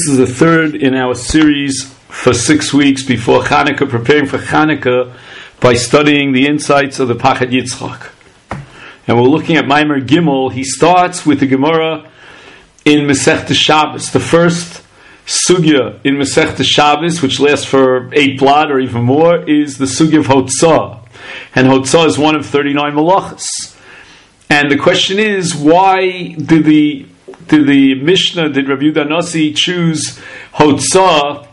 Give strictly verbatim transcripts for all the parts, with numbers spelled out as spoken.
This is the third in our series for six weeks before Chanukah, preparing for Chanukah by studying the insights of the Pachad Yitzchak. And we're looking at Maimer Gimel. He starts with the Gemara in Masechta Shabbos, the first sugya in Masechta Shabbos, which lasts for eight blot or even more, is the sugya of Hotzah. And Hotzah is one of thirty-nine malachas. And the question is, why did the did the Mishnah, did Rabbi Yehuda Nasi choose Hotzah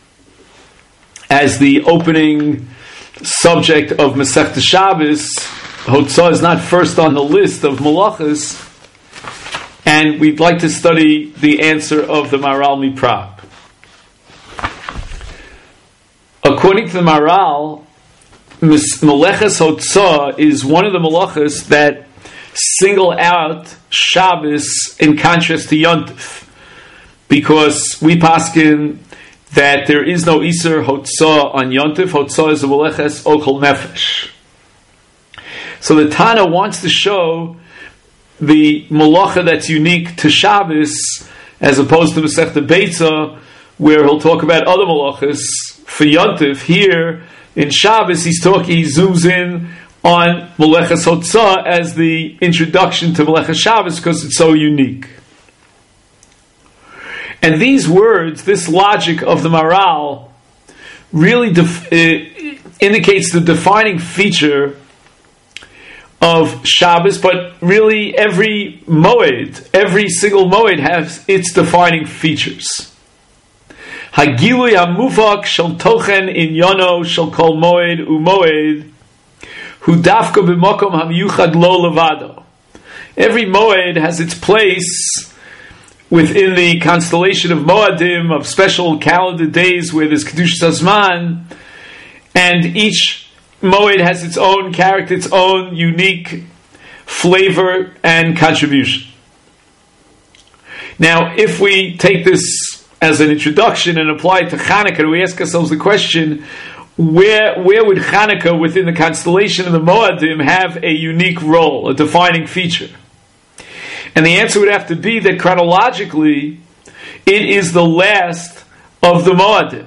as the opening subject of Masechta Shabbos? Hotzah is not first on the list of malachas, and we'd like to study the answer of the Maharal Miprab. According to the Maharal, Meleches Hotzah is one of the malachas that single out Shabbos in contrast to Yontif, because we paskin that there is no Iser Hotzah on Yontif. Hotzah is a Meleches Ochel Nefesh. So the Tana wants to show the malacha that's unique to Shabbos, as opposed to Masechta Beitza, where he'll talk about other malachas for Yontif. Here in Shabbos, he's talking, he zooms in on Meleches Hotzah as the introduction to Meleches Shabbos because it's so unique. And these words, this logic of the Maharal, really def- uh, indicates the defining feature of Shabbos, but really every moed, every single moed has its defining features. Hagilui hamuvak shel tochen inyono shel kol moed umoed hu dafka b'mokom hamiyuchad lo levado. Every moed has its place within the constellation of Moadim, of special calendar days where there's Kedushas Hazman, and each Moed has its own character, its own unique flavor and contribution. Now, if we take this as an introduction and apply it to Chanukah, we ask ourselves the question, where where would Chanukah within the constellation of the Moadim have a unique role, a defining feature? And the answer would have to be that chronologically, it is the last of the Moadim.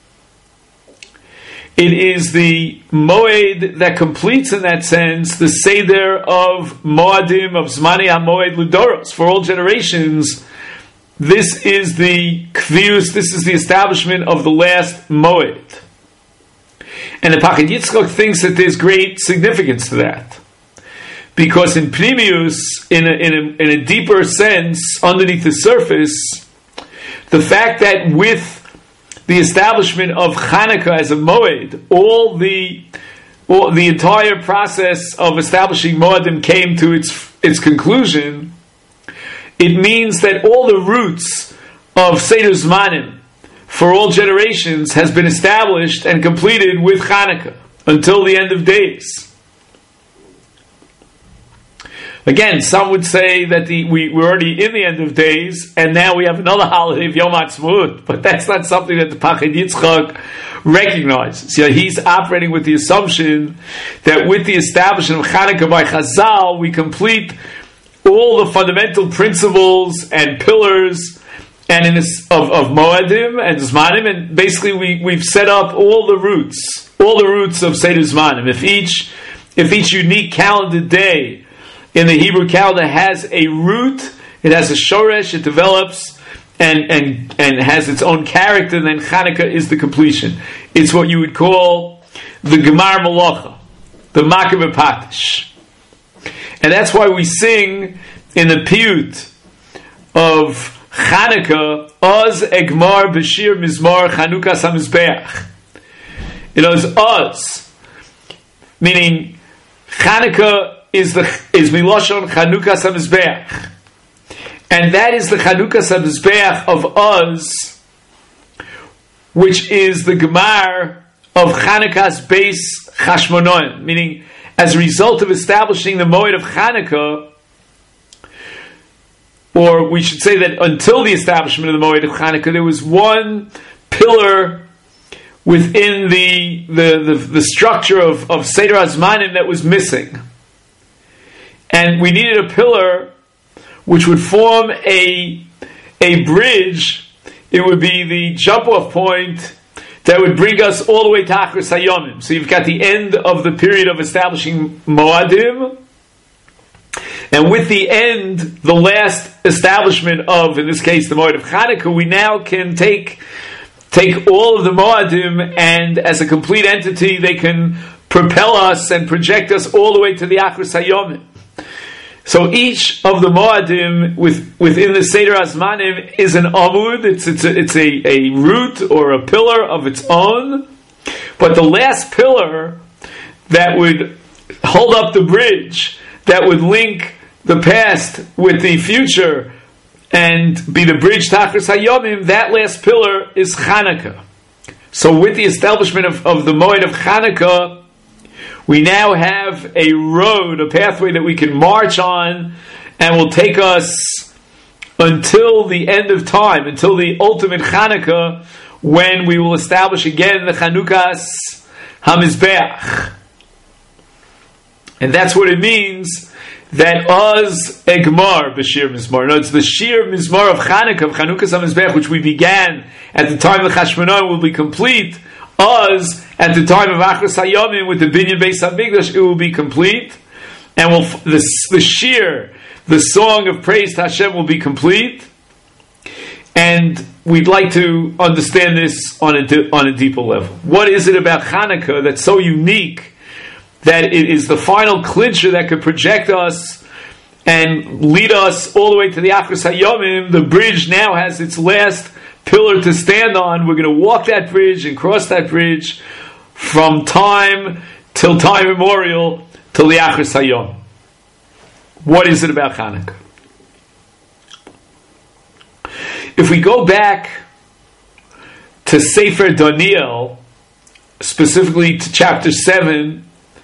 It is the Moed that completes, in that sense, the Seder of Moadim, of Zmani HaMoed L'Doros. For all generations, this is the Kvius, this is the establishment of the last Moed. And the Pachad Yitzchak thinks that there's great significance to that. Because in Pnimius, in a, in a, in a deeper sense, underneath the surface, the fact that with the establishment of Chanukah as a Moed, all the all, the entire process of establishing Moedim came to its its conclusion, it means that all the roots of Seder Zmanim for all generations has been established and completed with Chanukah until the end of days. Again, some would say that the, we, we're already in the end of days, and now we have another holiday of Yom HaTzmaut, but that's not something that the Pachad Yitzchak recognizes. You know, he's operating with the assumption that with the establishment of Chanukah by Chazal, we complete all the fundamental principles and pillars and in this, of, of Moadim and Zmanim, and basically we, we've set up all the roots, all the roots of Seder Zmanim. If each, if each unique calendar day in the Hebrew calendar has a root, it has a shoresh, it develops and, and, and has its own character, and then Chanukah is the completion. It's what you would call the Gemar Malacha, the Makar B'Patish. And that's why we sing in the Piyut of Chanukah, Oz Egmar B'Shir Mizmar Chanukah Samizbeach. It was Oz, meaning Chanukah is the is Miloshon Chanukah Samizbeach, and that is the Chanukah Samizbeach of Oz, which is the Gemar of Chanukah's base Chashmonon, meaning as a result of establishing the Moed of Chanukah, or we should say that until the establishment of the Moed of Chanukah, there was one pillar within the the, the, the structure of, of Seder HaZmanim that was missing. And we needed a pillar which would form a, a bridge it would be the jump-off point that would bring us all the way to Achros Hayomim. So you've got the end of the period of establishing Moadim, and with the end, the last establishment of, in this case, the Moed of Chanukah, we now can take take all of the Moadim, and as a complete entity, they can propel us and project us all the way to the Achros Hayomim. So each of the Moadim with, within the Seder Azmanim is an Amud, it's, it's, a, it's a, a root or a pillar of its own, but the last pillar that would hold up the bridge, that would link the past with the future and be the bridge to Achros Hayomim, that last pillar is Chanukah. So with the establishment of, of the Moed of Chanukah, we now have a road, a pathway that we can march on, and will take us until the end of time, until the ultimate Chanukah, when we will establish again the Chanukas HaMizbeach. And that's what it means that Oz Egmar B'Shir Mizmor. No, it's the Shir Mizmor of Chanukah, of Chanukas HaMizbeach, which we began at the time of Chashmonaim, will be complete. Oz, at the time of Achros Hayomim, with the Binyan Beis HaMikdash, it will be complete, and will the the Shir, the song of praise to Hashem, will be complete. And we'd like to understand this on a on a deeper level. What is it about Chanukah that's so unique that it is the final clincher that could project us and lead us all the way to the Achros Hayomim? The bridge now has its last pillar to stand on. We're going to walk that bridge and cross that bridge from time till time immemorial till the Achros Hayom. What is it about Chanukah? If we go back to Sefer Daniel, specifically to chapter seven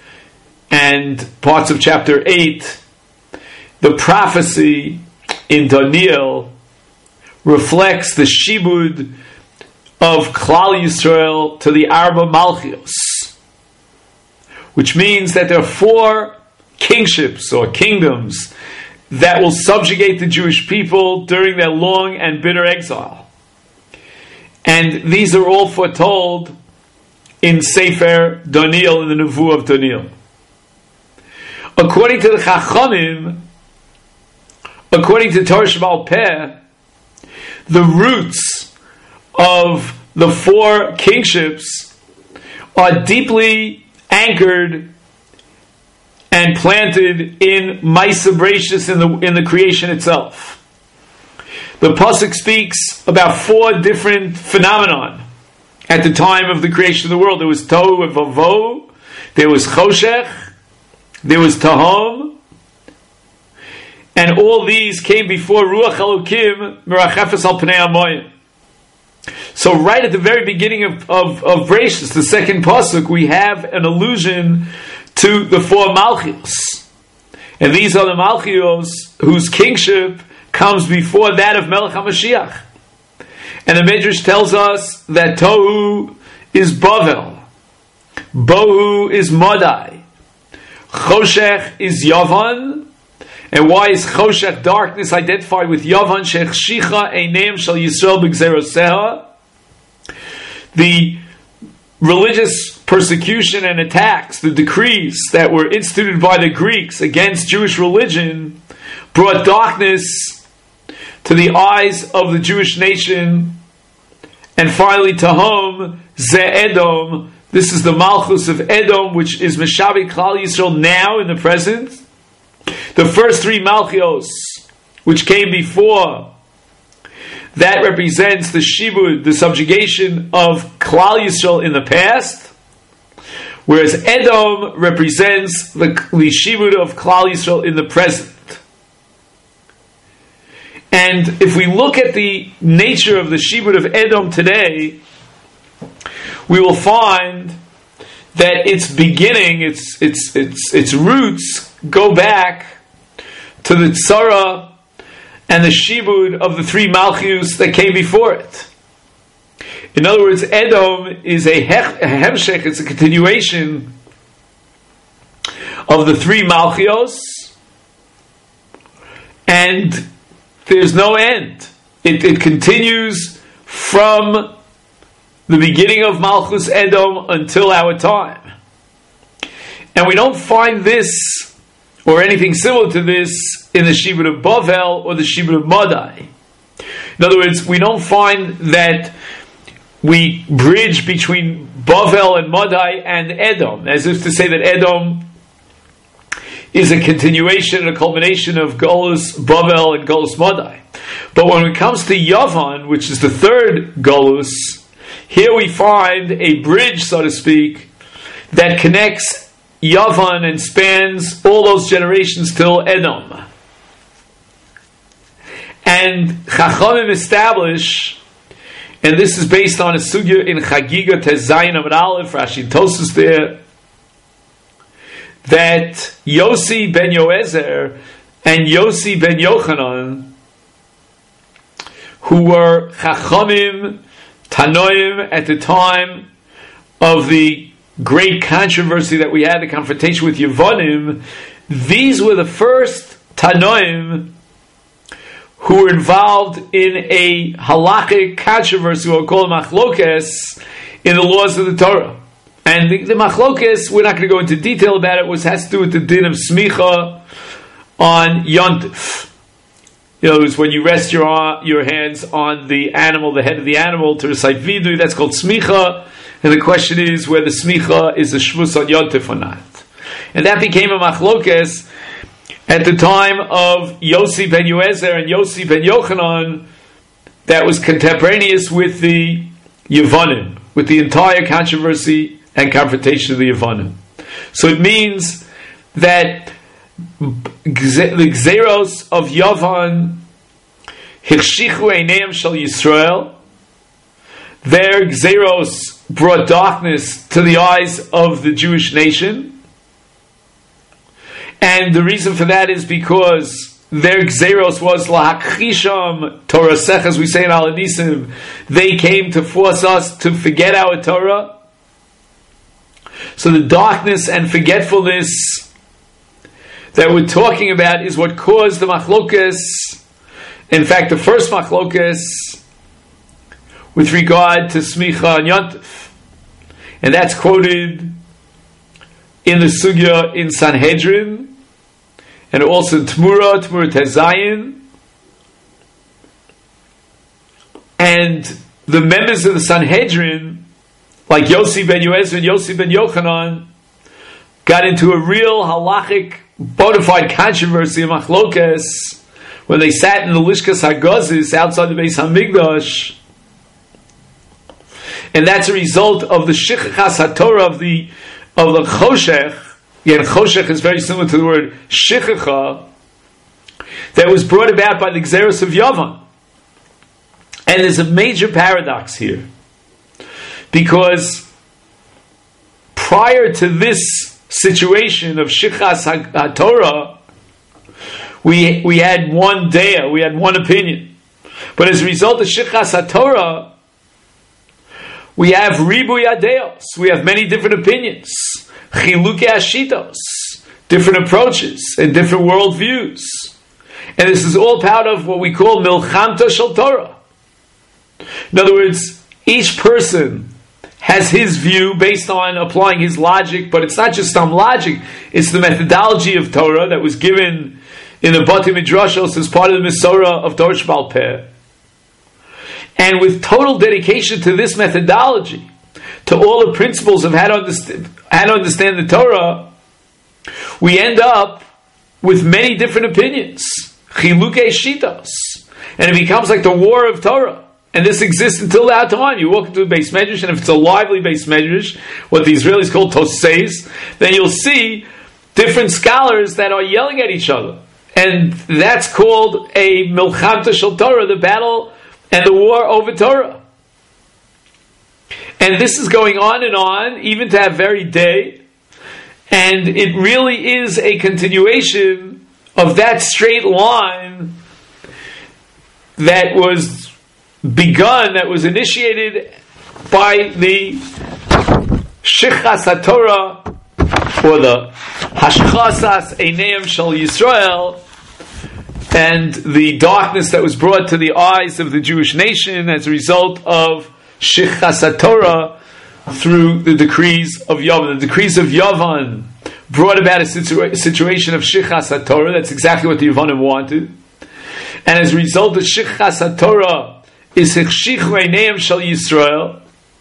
and parts of chapter eight, the prophecy in Daniel reflects the shibud of Klal Yisrael to the Arba Malchios, which means that there are four kingships or kingdoms that will subjugate the Jewish people during their long and bitter exile. And these are all foretold in Sefer Daniel, in the Nevuah of Daniel. According to the Chachamim, according to Torah Sheba'al Peh, the roots of the four kingships are deeply anchored and planted in Maaseh Bereishis, in the in the creation itself. The pasuk speaks about four different phenomenon at the time of the creation of the world. There was Tohu and Vavohu, there was Choshech, there was Tahom, and all these came before Ruach Elokim Merachefes al Pnei Hamayim. So right at the very beginning of, of, of Bereishis, the second pasuk, we have an allusion to the four Malchios. And these are the Malchios whose kingship comes before that of Melech HaMashiach. And the Midrash tells us that Tohu is Bavel, Bohu is Madai, Choshech is Yavan. And why is Choshech, darkness, identified with Yavan? Shechshicha Eineim Shel Yisrael B'Gzeroseha. The religious persecution and attacks, the decrees that were instituted by the Greeks against Jewish religion, brought darkness to the eyes of the Jewish nation. And finally, Tahom Ze Edom. This is the Malchus of Edom, which is Meshaveh Klal Yisrael now in the present. The first three Malchios, which came before, that represents the shibud, the subjugation of Klal Yisrael in the past, whereas Edom represents the, the shibud of Klal Yisrael in the present. And if we look at the nature of the shibud of Edom today, we will find that its beginning, its its its its roots go back to the tzara and the shibud of the three malchus that came before it. In other words, Edom is a, hech, a hemshech, it's a continuation of the three malchios, and there's no end. It, it continues from the beginning of Malchus Edom until our time. And we don't find this, or anything similar to this, in the Shibud of Bavel or the Shibud of Madai. In other words, we don't find that we bridge between Bavel and Madai and Edom, as if to say that Edom is a continuation and a culmination of Golus Bavel and Golus Madai. But when it comes to Yavan, which is the third Golus, here we find a bridge, so to speak, that connects Yavan and spans all those generations till Edom. And Chachamim establish, and this is based on a sugya in Chagiga Tezayin Amud Aleph, Rashi Tosfos there, that Yossi ben Yoezer and Yossi ben Yochanan, who were Chachamim, Tanoim at the time of the great controversy that we had, the confrontation with Yevonim, these were the first Tanoim who were involved in a halachic controversy, what we call machlokes, in the laws of the Torah. And the, the machlokes, we're not going to go into detail about it, was has to do with the din of smicha on yontif. You know, it's when you rest your your hands on the animal, the head of the animal, to recite vidui, that's called smicha. And the question is whether smicha is a shvus on yontif or not. And that became a machlokes at the time of Yossi ben Yoezer and Yossi ben Yochanan, that was contemporaneous with the Yevonim, with the entire controversy and confrontation of the Yevonim. So it means that the Gzeros of Yavan, Hirshichu Eineim Shel Yisrael, their Gzeros brought darkness to the eyes of the Jewish nation. And the reason for that is because their Gzeros was Lahakchisham Torah Sech, as we say in Al Hanisim, they came to force us to forget our Torah. So the darkness and forgetfulness that we're talking about is what caused the machlokes. In fact, the first machlokes with regard to smicha and yontif, and that's quoted in the sugya in Sanhedrin, and also in Tmura, Tmura Tezayin, and the members of the Sanhedrin, like Yossi ben Yoezer and Yossi ben Yochanan, got into a real halachic, bona fide controversy of machlokes when they sat in the Lishkas Hagazis outside the Beis Hamikdash, and that's a result of the Shichachas HaTorah of the of the Choshech. Again, Choshech is very similar to the word Shichacha, that was brought about by the Gzeros of Yavan. And there's a major paradox here, because prior to this situation of Shichas HaTorah, we we had one daya, we had one opinion. But as a result of Shichas HaTorah, we have Ribuy Adeos, we have many different opinions, Chilukei Ashitos, different approaches and different worldviews. And this is all part of what we call Milchamta Shel Torah. In other words, each person has his view based on applying his logic, but it's not just some logic, it's the methodology of Torah that was given in the Bati Midrashos as part of the Misorah of Torah Sheba'al Peh. And with total dedication to this methodology, to all the principles of how to understand, how to understand the Torah, we end up with many different opinions. Chilukei Shitos. And it becomes like the war of Torah. And this exists until that time. You walk into a Beis Medrash, and if it's a lively Beis Medrash, what the Israelis call Tosseis, then you'll see different scholars that are yelling at each other. And that's called a Milchamta Shel Torah, the battle and the war over Torah. And this is going on and on, even to that very day. And it really is a continuation of that straight line that was begun, that was initiated by the Shichas HaTorah, or the Hashchasas Eineim Shel Yisrael, and the darkness that was brought to the eyes of the Jewish nation as a result of Shichas HaTorah through the decrees of Yavan. The decrees of Yavan brought about a situa- situation of Shichas HaTorah. That's exactly what the Yavanim wanted. And as a result of Shichas HaTorah is Hichshichu Eineim Shel Yisrael.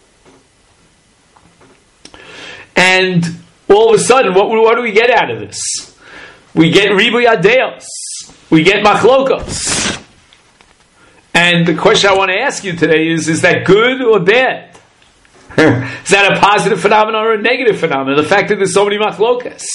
And all of a sudden, what, what do we get out of this? We get Ribuy Adeos. We get Machlokos. And the question I want to ask you today is, is that good or bad? Is that a positive phenomenon or a negative phenomenon? The fact that there's so many Machlokos.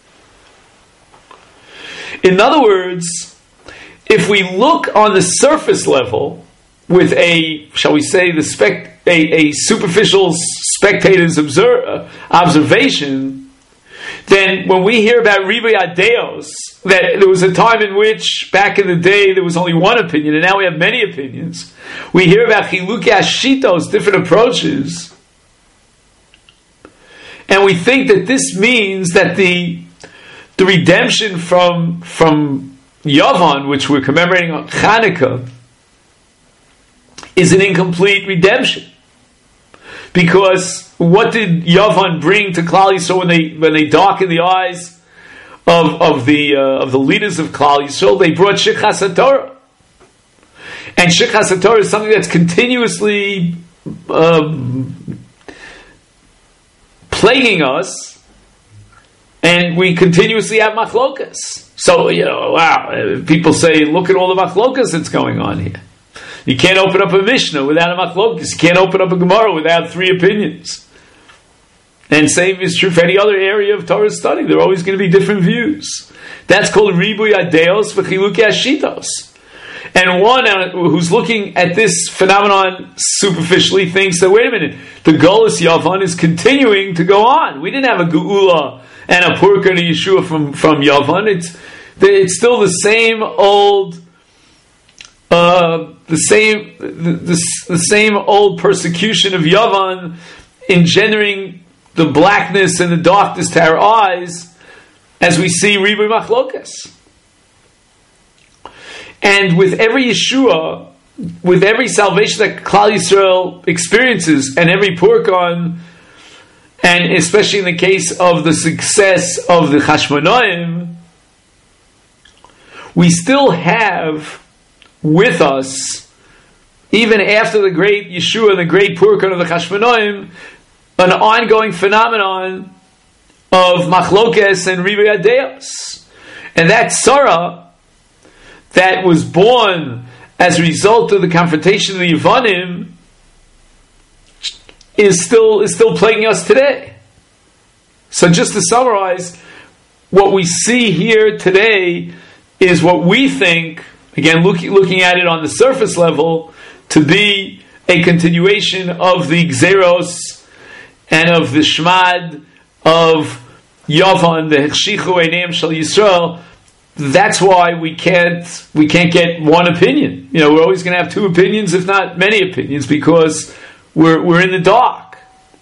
In other words, if we look on the surface level with a, shall we say, the spec, a, a superficial spectator's observe, observation, then when we hear about Ribuy Adeos, that there was a time in which, back in the day, there was only one opinion, and now we have many opinions. We hear about Chilukei Hashitos, different approaches, and we think that this means that the the redemption from from Yavan, which we're commemorating on Chanukah, is an incomplete redemption. Because what did Yavan bring to Klal Yisrael when they when they darkened the eyes of of the uh, of the leaders of Klal Yisrael? They brought Shichas HaTorah, and Shichas HaTorah is something that's continuously um, plaguing us, and we continuously have machlokas. So you know, wow! People say, look at all the machlokas that's going on here. You can't open up a Mishnah without a Machlokes. You can't open up a Gemara without three opinions. And same is true for any other area of Torah study. There are always going to be different views. That's called Ribuy Adeos v'Chilukei Hashitos. And one who's looking at this phenomenon superficially thinks that, wait a minute, the Golus Yavan is continuing to go on. We didn't have a Geula and a Purka and a Yeshua from, from Yavan. It's, it's still the same old... Uh, the same, the, the, the same old persecution of Yavan engendering the blackness and the darkness to our eyes, as we see Ribuy Machlokas. And with every Yeshua, with every salvation that Klal Yisrael experiences, and every Purkan, and especially in the case of the success of the Chashmonaim, we still have with us, even after the great Yeshua and the great Purkan of the Chashmonaim, an ongoing phenomenon of Machlokes and Ribuy Adeos. And that Sarah that was born as a result of the confrontation of the Yevanim is still, is still plaguing us today. So just to summarize, what we see here today is what we think, again, look, looking at it on the surface level, to be a continuation of the Gzeros and of the Shmad of Yavan, the Hichshichu Eineim Shel Yisrael. That's why we can't we can't get one opinion. You know, we're always going to have two opinions, if not many opinions, because we're we're in the dark.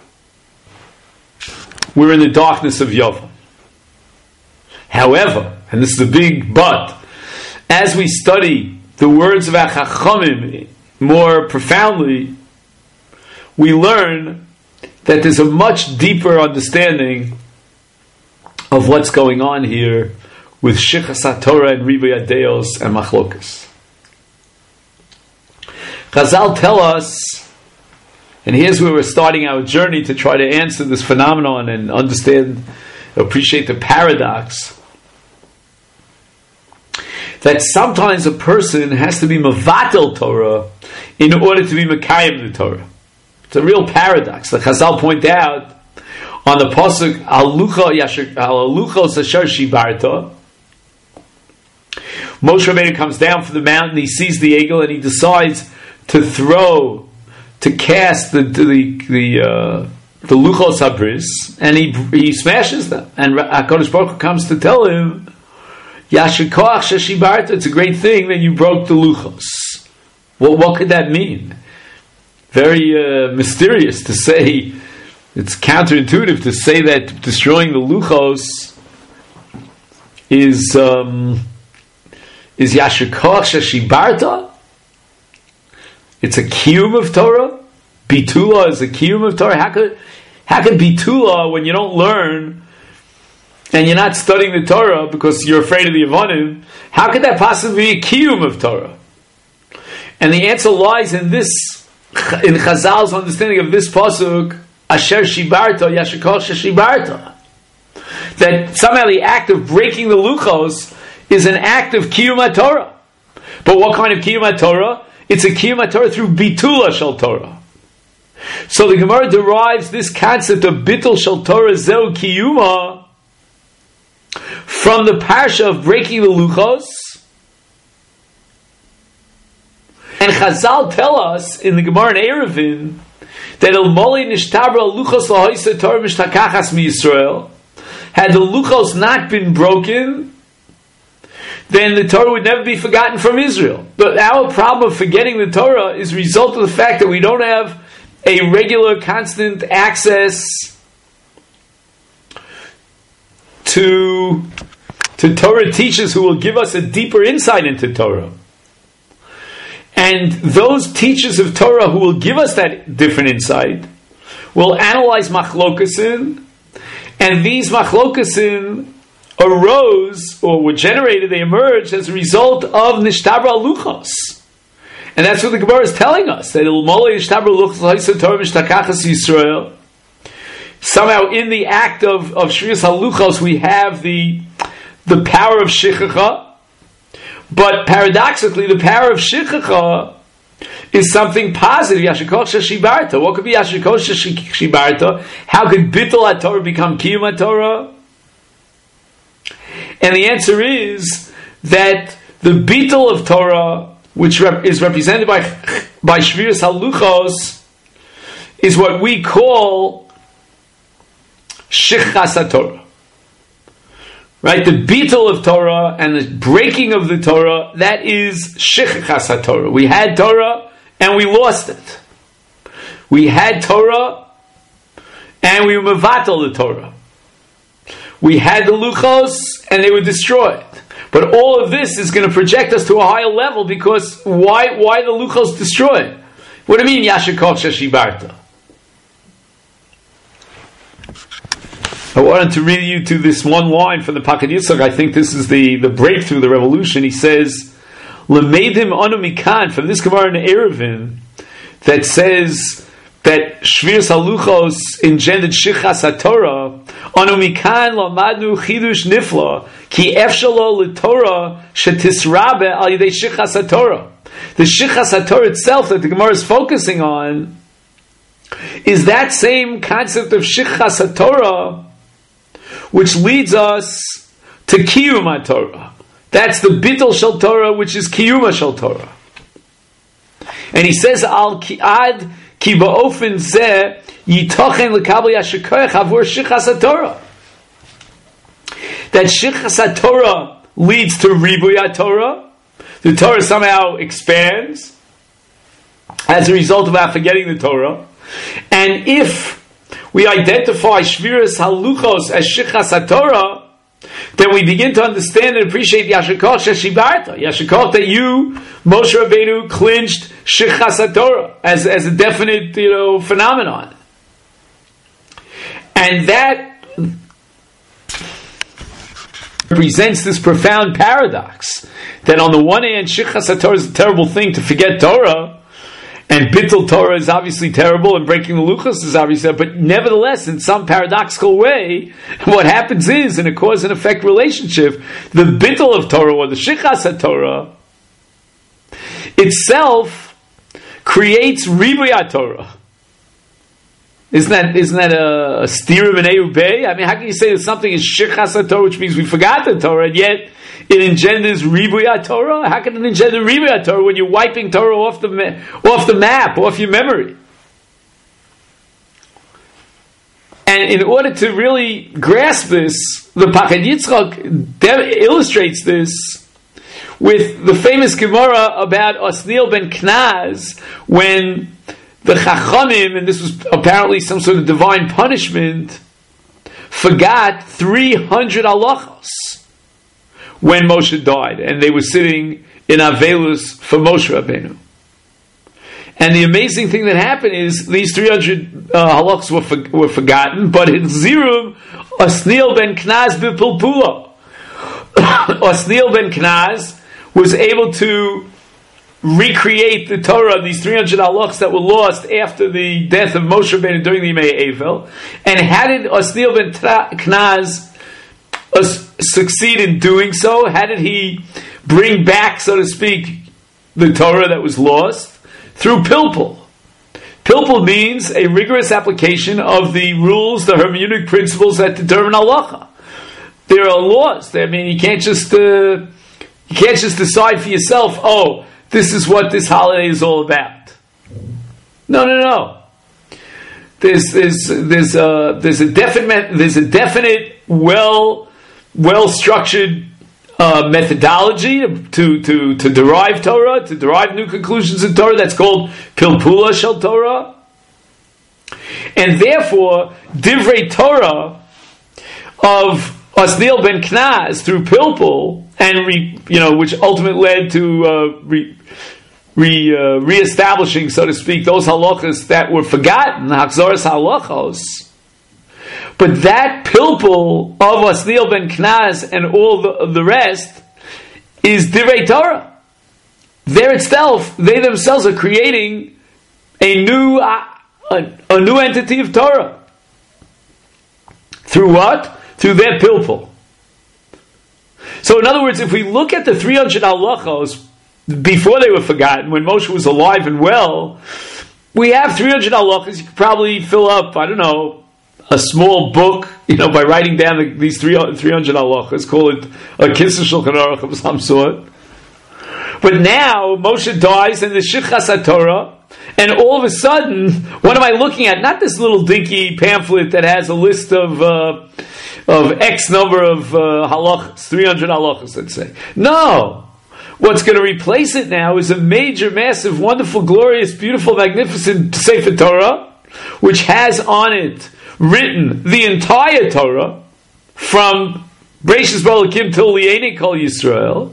We're in the darkness of Yavan. However, and this is a big but, as we study the words of our Chachamim more profoundly, we learn that there's a much deeper understanding of what's going on here with Shichas HaTorah and Ribuy Adeos and Machlokas. Chazal tell us, and here's where we're starting our journey to try to answer this phenomenon and understand, appreciate the paradox, that sometimes a person has to be mevatel Torah in order to be mekayim the Torah. It's a real paradox. The Chazal point out on the pasuk al luchos asher shibarta. Moshe Rabbeinu comes down from the mountain. He sees the eagle and he decides to throw, to cast the the the, uh, the luchos habris, and he he smashes them. And HaKadosh Baruch Hu comes to tell him, Yashikoach sheshibarta, it's a great thing that you broke the luchos. Well, what could that mean? Very uh, mysterious to say. It's counterintuitive to say that destroying the luchos is um, is Yasher Koach Sheshibarta. It's a kiyum of Torah. Bitula is a kiyum of Torah. How could, how could Bitula, when you don't learn and you're not studying the Torah because you're afraid of the Yevonim, how could that possibly be a kiyum of Torah? And the answer lies in this, in Chazal's understanding of this pasuk, Asher Shibarta, Yasher Koach Sheshibarta. That somehow the act of breaking the luchos is an act of kiyum Torah. But what kind of kiyum Torah? It's a kiyum Torah through bitula shel Torah. So the Gemara derives this concept of bitul shel Torah zeu kiyuma from the parsha of breaking the luchos. And Chazal tell us in the Gemara in Eruvin that el moli nishtabra luchos lahoisa Torah mishtakachas mi Yisrael. Had the luchos not been broken, then the Torah would never be forgotten from Israel. But our problem of forgetting the Torah is a result of the fact that we don't have a regular, constant access to, to Torah teachers who will give us a deeper insight into Torah. And those teachers of Torah who will give us that different insight will analyze machlokasin, and these machlokasin arose, or were generated, they emerged as a result of Nishtabra Luchos. And that's what the Gemara is telling us, that Yisrael, somehow in the act of, of Shvius HaLuchos we have the, the power of Shichacha, but paradoxically the power of Shichacha is something positive. Yashikoch Sheshibarta. What could be Yashikoch Sheshibarta? How could Bittul HaTorah become Kiyum HaTorah? And the answer is that the Bittul of Torah, which rep- is represented by by Shvius HaLuchos, is what we call Shichas HaTorah. Right? The Bittul of Torah and the breaking of the Torah, that is Shichas HaTorah. We had Torah and we lost it. We had Torah and we were mevatel the Torah. We had the luchos and they were destroyed. But all of this is going to project us to a higher level, because why why the luchos destroyed? What do you mean Yashikoch Sheshibarta? I wanted to read you to this one line from the Pakad Yitzchak. I think this is the, the breakthrough, the revolution. He says, L'meidim anu mikan, from this Gemara in Eruvin, that says that Shvius HaLuchos engendered Shichas HaTorah, anu mikan lamadnu chidush nifla, ki efshalo l'Torah shetisrabe al yidei Shichas HaTorah. The Shichas HaTorah itself that the Gemara is focusing on is that same concept of Shichas HaTorah which leads us to Kiyum HaTorah. That's the Bittul Shel Torah, which is Kiyum Shel Torah. And he says, Al Ki'ad Ki Ba'ofen Zeh Yitochen L'Kabel Yashikoyach Avur Shichas HaTorah. That Shichas HaTorah leads to Ribuy HaTorah. The Torah somehow expands as a result of our forgetting the Torah. And if we identify Shviras HaLuchos as Shichas HaTorah, then we begin to understand and appreciate Yashikoch Sheshibarta. Yashikoch, that you, Moshe Rabbeinu, clinched Shichas HaTorah as, as a definite, you know, phenomenon. And that represents this profound paradox, that on the one hand, Shichas HaTorah is a terrible thing, to forget Torah, and Bittul Torah is obviously terrible, and breaking the luchos is obviously, but nevertheless, in some paradoxical way, what happens is, in a cause and effect relationship, the Bittul of Torah, or the Shichas HaTorah, itself creates Ribuy HaTorah. Isn't that, isn't that a, a steer in Eubei? I mean, how can you say that something is Shichas HaTorah, which means we forgot the Torah, and yet it engenders Ribuy HaTorah? How can it engender Ribuy HaTorah when you're wiping Torah off the ma- off the map, off your memory? And in order to really grasp this, the Pakad Yitzchak de- illustrates this with the famous Gemara about Osniel ben Knaz, when the Chachamim, and this was apparently some sort of divine punishment, forgot three hundred halachos. when Moshe died, and they were sitting in Avelus for Moshe Rabbeinu. And the amazing thing that happened is these three hundred uh, halachos were, for, were forgotten, but in Zirum, Osniel ben Knaz b'Pilpula. Osniel ben Knaz was able to recreate the Torah, these three hundred halachos that were lost after the death of Moshe Rabbeinu during the Yemei Eivel. And how did Osniel ben Knaz uh, succeed in doing so? How did he bring back, so to speak, the Torah that was lost? Through pilpul. Pilpul means a rigorous application of the rules, the hermeneutic principles that determine halacha. There are laws. I mean, you can't just uh, you can't just decide for yourself, oh, this is what this holiday is all about. No, no, no. There's there's there's a there's a definite there's a definite well well structured Uh, methodology to, to, to derive Torah, to derive new conclusions in Torah. That's called Pilpula Shel Torah. And therefore, Divrei Torah of Osniel ben Knaz through Pilpul, and re, you know, which ultimately led to uh, re, re, uh, reestablishing, so to speak, those halachas that were forgotten, Hachzoras halachos. But that pilpul of Osniel ben Knaz and all the, the rest is Divrei Torah. There itself, they themselves are creating a new uh, a, a new entity of Torah. Through what? Through their pilpul. So in other words, if we look at the three hundred halachos before they were forgotten, when Moshe was alive and well, we have three hundred halachos. You could probably fill up, I don't know, a small book, you know, by writing down the, these three hundred halachas, call it a Kisun Shulchan Aruch of some sort. But now Moshe dies and the Shichas HaTorah, and all of a sudden, what am I looking at? Not this little dinky pamphlet that has a list of uh, of X number of uh, halachas, three hundred halachas, let's say. No. What's going to replace it now is a major, massive, wonderful, glorious, beautiful, magnificent Sefer Torah, which has on it written the entire Torah from Bereishis Bara Elokim till Li'enei Kol Yisrael,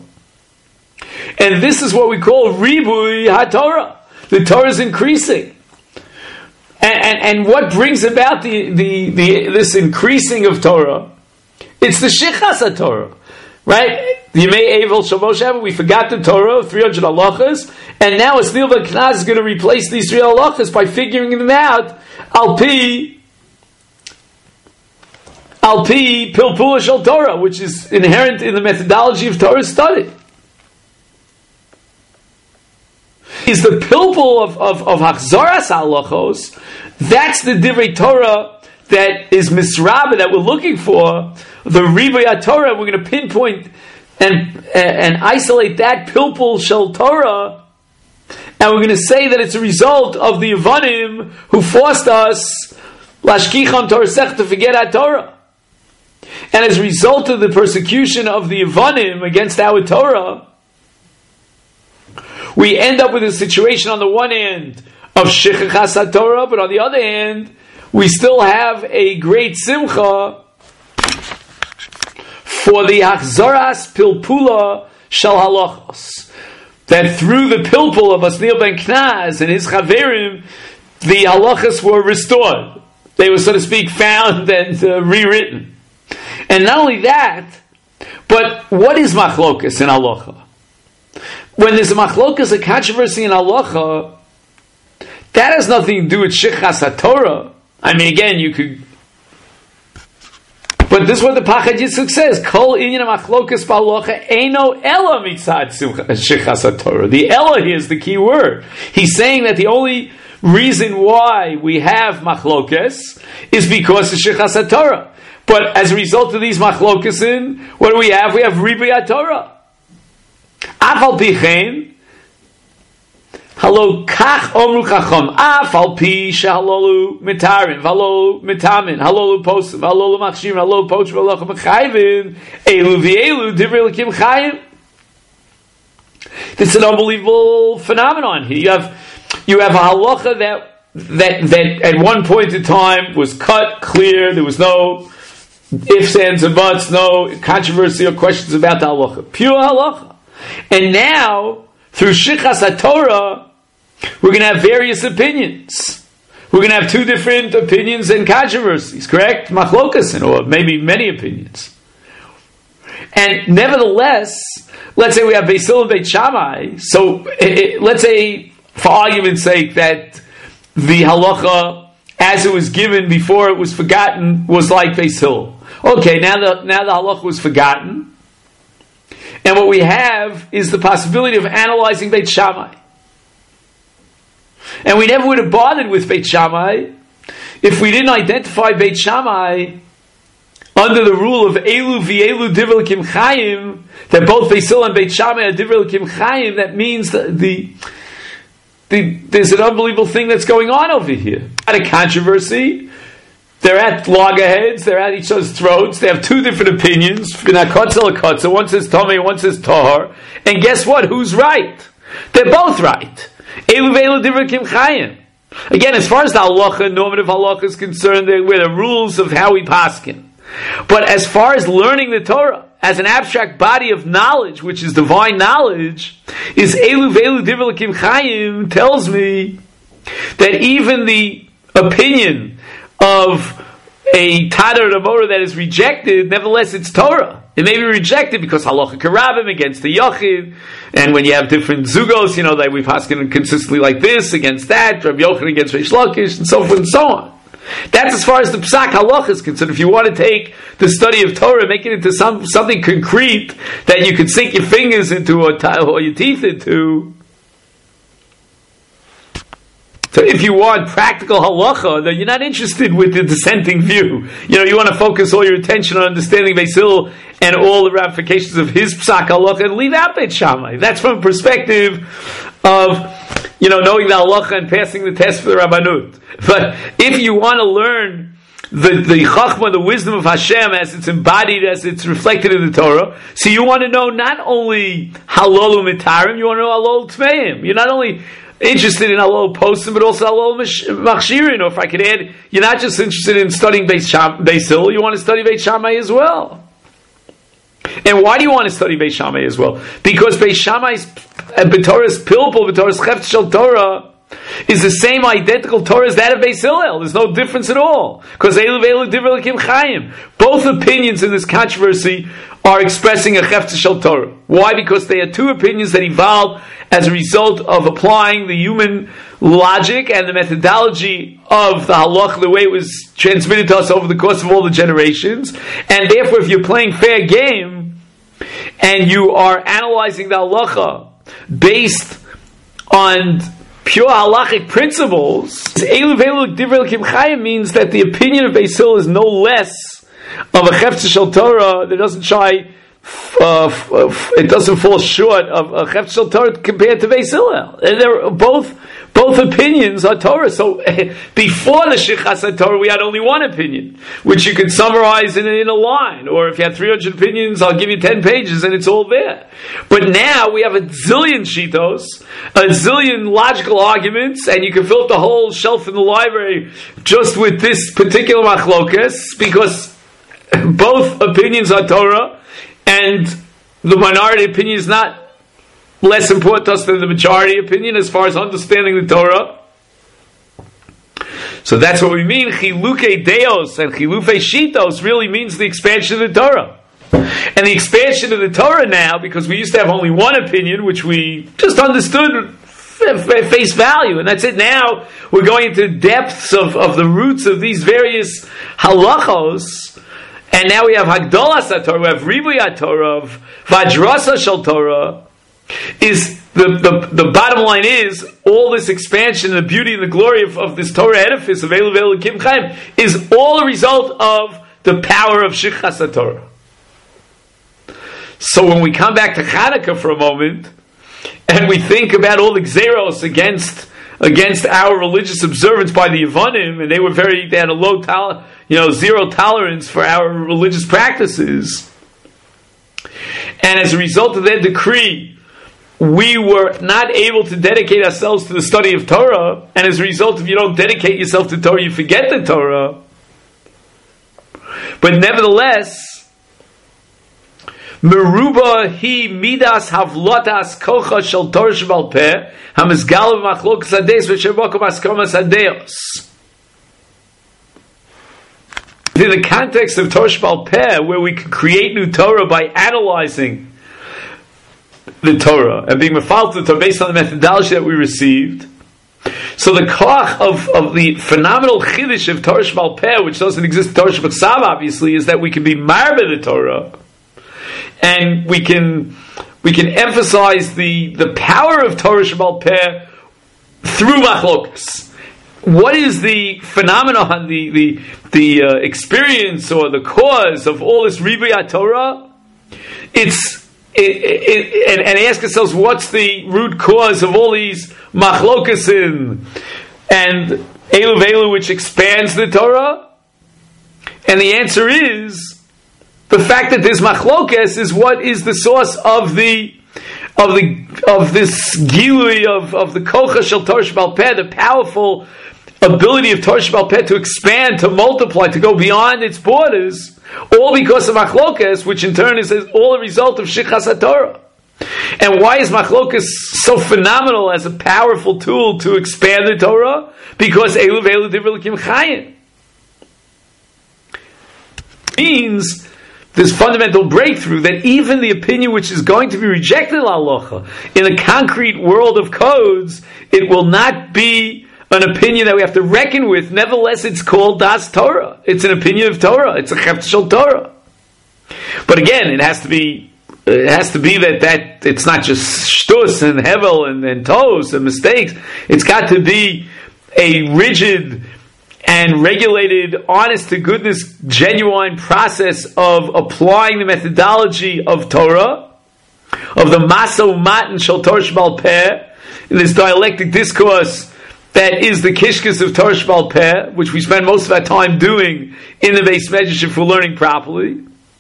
and this is what we call Ribui HaTorah. The Torah is increasing, and, and and what brings about the, the the this increasing of Torah? It's the Shichas HaTorah, right? The Yemei Eivel Shel Moshe Rabbeinu, we forgot the Torah, three hundred halachas, and now Osniel ben Knaz is going to replace these three halachas by figuring them out al pi Al pi Pilpula Shel Torah, which is inherent in the methodology of Torah study. Is the Pilpul of, of, of Hachzoras halachos, that's the Divrei Torah that is misrabah, that we're looking for, the Ribui Torah. We're going to pinpoint and, and isolate that Pilpul Shel Torah, and we're going to say that it's a result of the Yevanim who forced us, Lashkicham Torah Sech, to forget our Torah. And as a result of the persecution of the Yevanim against our Torah, we end up with a situation on the one hand of Shichas HaTorah, but on the other hand, we still have a great simcha for the Hachzoras Pilpula Shel Halachos. That through the pilpul of Osniel ben Knaz and his Chaverim, the halachas were restored. They were, so to speak, found and uh, rewritten. And not only that, but what is machlokas in halacha? When there's a machlokas, a controversy in halacha, that has nothing to do with Shichas HaTorah. I mean, again, you could... But this is what the Pachad Yitzchak says, Kol inyan machlokas b'halacha eino ela mitzad Shichas HaTorah. The ela here is the key word. He's saying that the only reason why we have machlokas is because of Shichas HaTorah. But as a result of these machlokesin, what do we have? We have Ribui HaTorah. Afal pichein, halo kach omru chacham, afal pi shehalolu mitarin, halolu mitamin, halolu posim, halolu machshim, halolu pochim, halolu mechayvin, elu v'elu, divrei Elokim chayim. It's an unbelievable phenomenon here. You have, you have a halacha that, that, that at one point in time was cut, clear, there was no ifs, ands, and buts, no controversy or questions about the halacha. Pure halacha. And now, through Shichas HaTorah, we're going to have various opinions. We're going to have two different opinions and controversies, correct? Machlokas, or maybe many opinions. And nevertheless, let's say we have Beis Hillel and Beit Shammai. So it, it, let's say, for argument's sake, that the halacha, as it was given before it was forgotten, was like Beis Hillel. Okay, now the now the halacha was forgotten, and what we have is the possibility of analyzing Beit Shammai. And we never would have bothered with Beit Shammai if we didn't identify Beit Shammai under the rule of Elu v'Elu Divrei Elokim Chayim, that both Beis Hillel and Beit Shammai are Divrei Elokim Chayim. That means that the, the there's an unbelievable thing that's going on over here. Not a controversy. They're at loggerheads. They're at each other's throats. They have two different opinions. One says Tomei, one says Tahar. And guess what? Who's right? They're both right. Elu v'Elu Divrei Elokim Chayim. Again, as far as the halacha, normative halacha is concerned, they're the rules of how we paskin. But as far as learning the Torah as an abstract body of knowledge, which is divine knowledge, is Elu v'Elu Divrei Elokim Chayim, tells me that even the opinion of a Tana or Amora that is rejected, nevertheless it's Torah. It may be rejected because halacha karabim against the yachid, and when you have different zugos, you know, that we paskin consistently like this against that, Rabbi Yochanan against Reish Lakish, and so forth and so on. That's as far as the psak halacha is concerned. If you want to take the study of Torah and make it into some something concrete that you can sink your fingers into or, t- or your teeth into. So if you want practical halacha, then you're not interested with the dissenting view. You know, you want to focus all your attention on understanding Beis Hillel and all the ramifications of his psak halacha and leave out Beit Shammai. That's from a perspective of, you know, knowing the halacha and passing the test for the Rabbanut. But if you want to learn the, the chachma, the wisdom of Hashem as it's embodied, as it's reflected in the Torah, so you want to know not only halol umitarim, you want to know halol tmeim. You're not only interested in halol postim, but also halol machshirin. Or if I could add, you're not just interested in studying Beis Hillel, you want to study Beit Shammai as well. And why do you want to study Beit Shammai as well? Because Beit Shammai's B'Torah's Pilpul, B'Torah's Chefetz Shel Torah is the same identical Torah as that of Beis Hillel. There's no difference at all. Because Elu v'Elu Divrei Elokim Chayim. Both opinions in this controversy are expressing a Chefetz Shel Torah. Why? Because they are two opinions that evolved as a result of applying the human logic and the methodology of the halach, the way it was transmitted to us over the course of all the generations. And therefore, if you're playing fair game and you are analyzing the halacha based on pure halachic principles, Elu v'Elu Divrei Elokim Chayim means that the opinion of Beis Hillel is no less of a Chefetz Shel Torah that doesn't shy, uh, f- f- it doesn't fall short of a Chefetz Shel Torah compared to Beis Hillel. And they're both both opinions are Torah. So before the Shichas HaTorah, we had only one opinion, which you could summarize in, in a line. Or if you had three hundred opinions, I'll give you ten pages and it's all there. But now we have a zillion shitos, a zillion logical arguments, and you can fill up the whole shelf in the library just with this particular machlokas, because both opinions are Torah, and the minority opinion is not less important to us than the majority opinion as far as understanding the Torah. So that's what we mean. Chilukei deos and chilufei shitos really means the expansion of the Torah. And the expansion of the Torah now, because we used to have only one opinion, which we just understood at face value, and that's it. Now we're going into depths of, of the roots of these various halachos. And now we have Hagdolas HaTorah, we have Ribui HaTorah, of Vajrasa Shel Torah. Is the, the the bottom line is all this expansion and the beauty and the glory of, of this Torah edifice of Elu v'Elu Elokim Chayim is all a result of the power of Shichas HaTorah. So when we come back to Chanukah for a moment and we think about all the gzeros against against our religious observance by the Yevonim, and they were very they had a low tol- you know zero tolerance for our religious practices, and as a result of their decree, we were not able to dedicate ourselves to the study of Torah, and as a result, if you don't dedicate yourself to Torah, you forget the Torah. But But nevertheless, Meruba hi midas havlotas kocha shel Torah shebal peh hamizgal v'machlokas hadeis v'sherbokum askomas hadeos. In the context of Torah shebal peh, where we can create new Torah by analyzing the Torah and being mefaled the Torah based on the methodology that we received. So the koach of, of the phenomenal chiddush of Torah shebal peh, which doesn't exist in Torah shebaksav, obviously, is that we can be marbe the Torah, and we can we can emphasize the, the power of Torah shebal peh through machlokas. What is the phenomenon, the the the uh, experience or the cause of all this ribuyat Torah? It's It, it, and, and ask ourselves, what's the root cause of all these machlokasin and elu velu, which expands the Torah? And the answer is the fact that this machlokas is what is the source of the of the of this gilui of of the kocha shel Torah shebal peh, the powerful ability of Torah shebal peh to expand, to multiply, to go beyond its borders. All because of machlokas, which in turn is all a result of shichas haTorah. And why is machlokas so phenomenal as a powerful tool to expand the Torah? Because elu v'elu divrei Elokim chayim means this fundamental breakthrough that even the opinion which is going to be rejected l'halacha in a concrete world of codes, it will not be an opinion that we have to reckon with. Nevertheless, it's called Das Torah. It's an opinion of Torah. It's a Chefetz Shel Torah. But again, it has to be it has to be that, that it's not just shtus and hevel and, and toes and mistakes. It's got to be a rigid and regulated, honest to goodness, genuine process of applying the methodology of Torah, of the Masa U'Matan Shel Torah shebal peh, in this dialectic discourse that is the kishkas of Torah shebal peh, which we spend most of our time doing in the Beis Medrash if we're learning properly.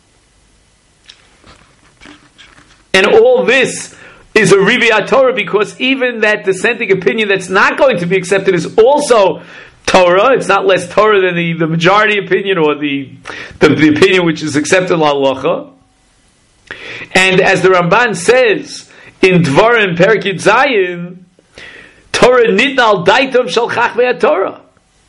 And all this is a ribuyat Torah, because even that dissenting opinion that's not going to be accepted is also Torah. It's not less Torah than the, the majority opinion or the, the, the opinion which is accepted l'halacha. And as the Ramban says in Dvarim Perek Yud Zayin, Torah nitna al daitom shel chachmei Torah.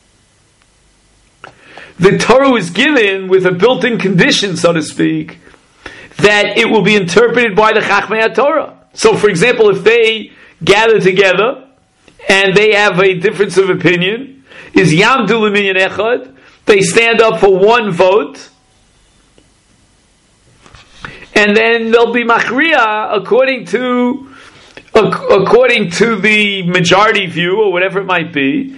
The Torah was given with a built-in condition, so to speak, that it will be interpreted by the chachmei Torah. So, for example, if they gather together and they have a difference of opinion, is yamdu leminyan echad, they stand up for one vote, and then they'll be machriya according to according to the majority view, or whatever it might be.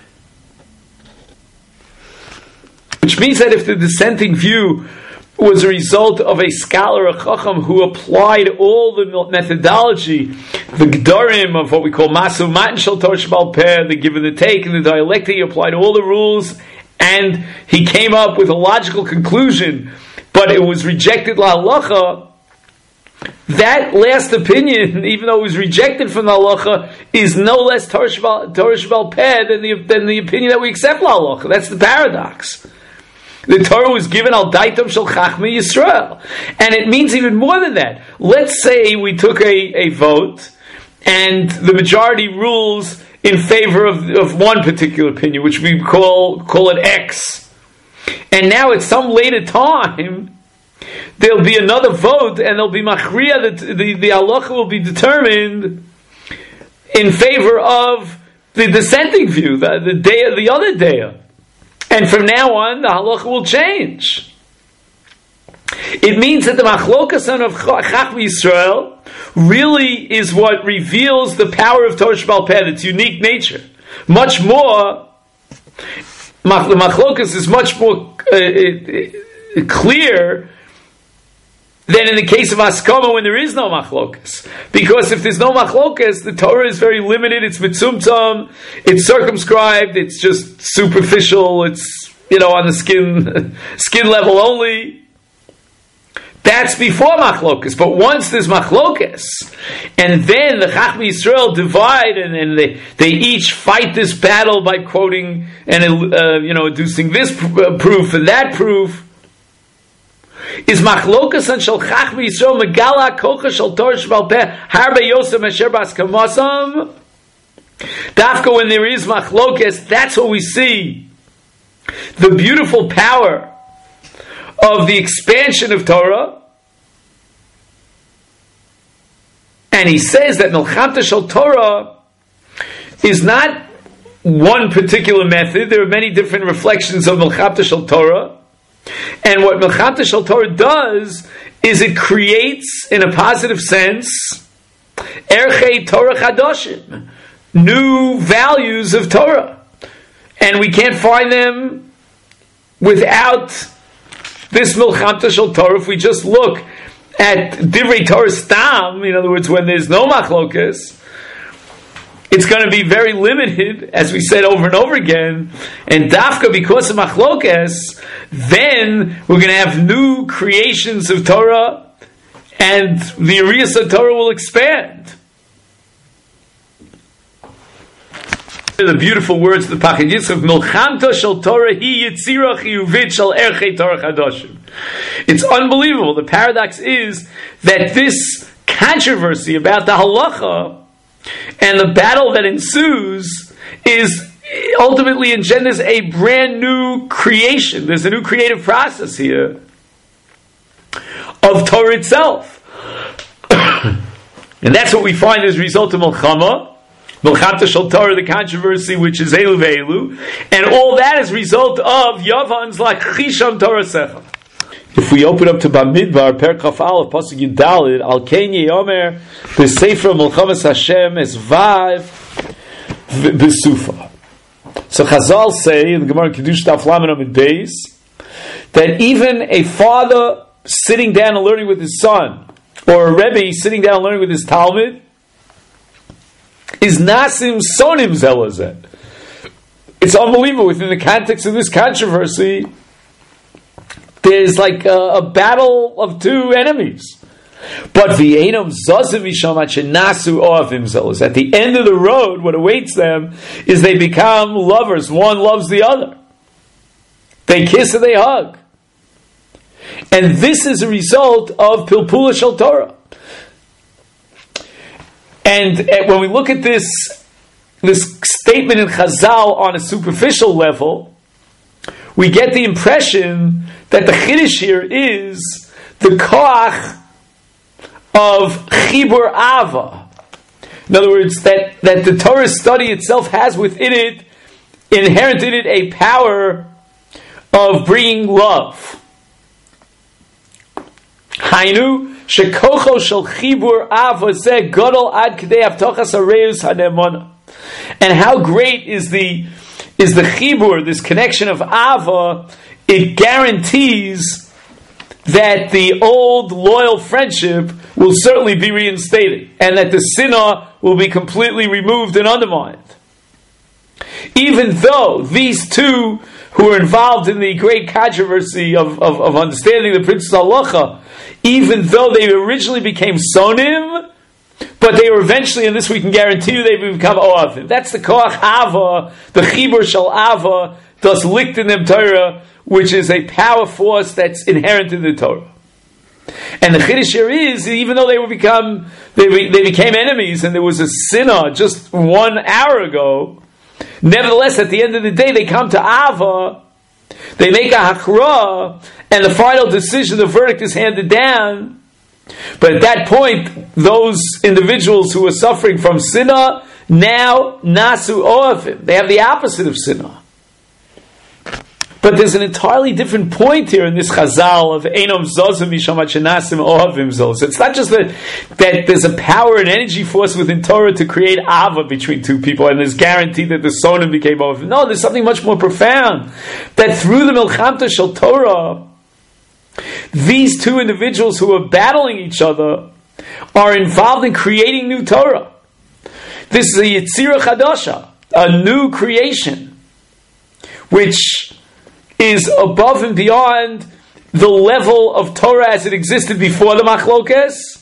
Which means that if the dissenting view was a result of a scholar, a chacham, who applied all the methodology, the gedarim of what we call Masa U'Matan Shel Torah shebal peh, the give and the take, and the dialectic, he applied all the rules, and he came up with a logical conclusion, but it was rejected l'halacha. That last opinion, even though it was rejected from the halacha, is no less Torah shebal peh than the, than the opinion that we accept l'halacha. That's the paradox. The Torah was given al daitom shel chachmei Yisrael. And it means even more than that. Let's say we took a, a vote, and the majority rules in favor of, of one particular opinion, which we call, call it X. And now at some later time, there'll be another vote, and there'll be machriya, that the, the halacha will be determined in favor of the dissenting view, the, the day, the other day. And from now on, the halacha will change. It means that the machlokas of Chachmei Yisrael really is what reveals the power of Torah shebal peh, its unique nature. Much more, the machlokas is much more uh, clear than in the case of Askama, when there is no machlokas. Because if there's no machlokas, the Torah is very limited, it's mitzumtzum, it's circumscribed, it's just superficial, it's, you know, on the skin skin level only. That's before machlokas. But once there's machlokas, and then the Chachmei Yisrael divide, and then they, they each fight this battle by quoting and uh, you know, adducing this pr- proof and that proof, is machlokas and shel chachmi Yisrael megala kocha shel Torah shebal peh harbe yosem asher bas kamasam. Dafka, when there is machlokas, that's what we see. The beautiful power of the expansion of Torah. And he says that Milchamta Shel Torah is not one particular method. There are many different reflections of Milchamta Shel Torah. And what Milchamta Shel Torah does is it creates, in a positive sense, Erchei Torah Chadoshim, new values of Torah. And we can't find them without this Milchamta Shel Torah. If we just look at Divrei Torah Stam, in other words, when there's no machlokas, it's going to be very limited, as we said over and over again. And Dafka, because of machlokas, then we're going to have new creations of Torah, and the areas of Torah will expand. The beautiful words of the Pachid Yitzchak, Milchamta Shel Torah hi yitzira chiyuvit shel erchei Torah chadoshim. It's unbelievable. The paradox is that this controversy about the halacha and the battle that ensues is ultimately engenders a brand new creation. There's a new creative process here of Torah itself. And that's what we find as a result of Milchama. Milchamta Shel Torah, the controversy, which is Elu Ve'elu, and all that is a result of Yavan's like Chisham Torah Secha. If we open up to Bamidbar, Per Chaf Aleph, Pasuk Yudalid, Al Kein Yomer, the Sefer Milchamas Hashem is Vav B'Sufa. So Chazal say in the Gemara Kiddush Daf Lamed Amud Beis that even a father sitting down and learning with his son, or a Rebbe sitting down and learning with his Talmud, is Nasim Sonim Zelazet. It's unbelievable. Within the context of this controversy, there's like a, a battle of two enemies. But V'enam Zazim Mishamat Shenasu Oavim Zelaz. At the end of the road, what awaits them is they become lovers. One loves the other. They kiss and they hug. And this is a result of Pilpula Shel Torah. And when we look at this, this statement in Chazal on a superficial level, we get the impression that the Chiddush here is the koach of Chibur Ava. In other words, that, that the Torah study itself has within it, inherent in it, a power of bringing love. Hainu, shekocho shel chibur ava zeh gadol ad k'dei avtochas hareus hanemona. And how great is the is the chibur, this connection of ava? It guarantees that the old loyal friendship will certainly be reinstated, and that the sinah will be completely removed and undermined. Even though these two who are involved in the great controversy of, of, of understanding the Princess Halacha, even though they originally became Sonim, but they were eventually, and this we can guarantee you, they become Oavim. That's the Koach Ava, the Chibur Shel Ava, das licht in them Torah, which is a power force that's inherent in the Torah. And the Chiddush here is, even though they were become, they, they became enemies, and there was a sinah just one hour ago, nevertheless, at the end of the day, they come to Ava, they make a Hakra, and the final decision, the verdict is handed down. But at that point, those individuals who are suffering from Sinah, now Nasu Oavim. They have the opposite of Sinah. But there's an entirely different point here in this Chazal of Einom Zozim Mishamat Shenasim Ohavim Zos. It's not just that, that there's a power and energy force within Torah to create Ava between two people, and there's guaranteed that the Sonim became Ohavim. No, there's something much more profound. That through the Milchamta Shel Torah, these two individuals who are battling each other are involved in creating new Torah. This is a Yetzirah Chadasha, a new creation, which is above and beyond the level of Torah as it existed before the Machlokes.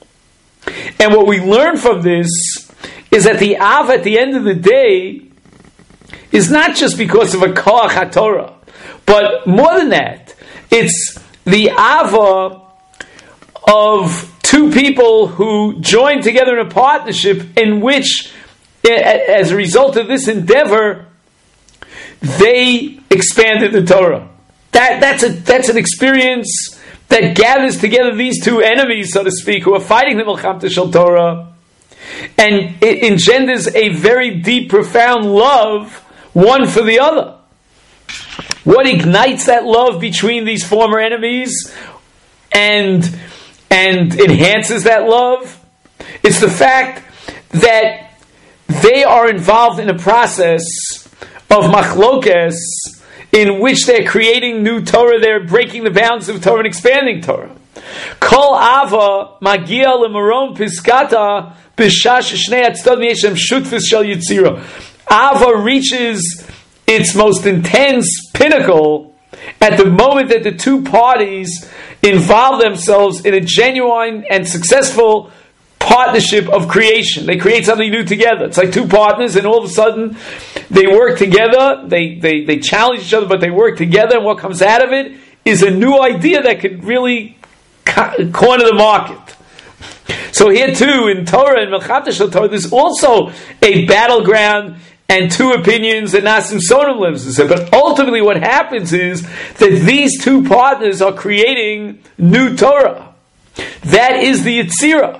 And what we learn from this is that the Av at the end of the day is not just because of a Koach HaTorah, but more than that, it's the ava of two people who joined together in a partnership in which, as a result of this endeavor, they expanded the Torah. That, that's, a, that's an experience that gathers together these two enemies, so to speak, who are fighting the Milchamta Shel Torah, and it engenders a very deep, profound love, one for the other. What ignites that love between these former enemies and, and enhances that love? It's the fact that they are involved in a process of machlokes in which they're creating new Torah, they're breaking the bounds of Torah and expanding Torah. Kol ava magia lemarom piskata b'shash shnei atzdod yeshem shutfus shel yitzira. Ava reaches its most intense pinnacle at the moment that the two parties involve themselves in a genuine and successful partnership of creation. They create something new together. It's like two partners, and all of a sudden they work together, they, they, they challenge each other, but they work together, and what comes out of it is a new idea that could really corner the market. So here too, in Torah and Milchamta Shel Torah, there's also a battleground and two opinions that Nasim Sonam lives in. But ultimately what happens is that these two partners are creating new Torah. That is the Yetzirah.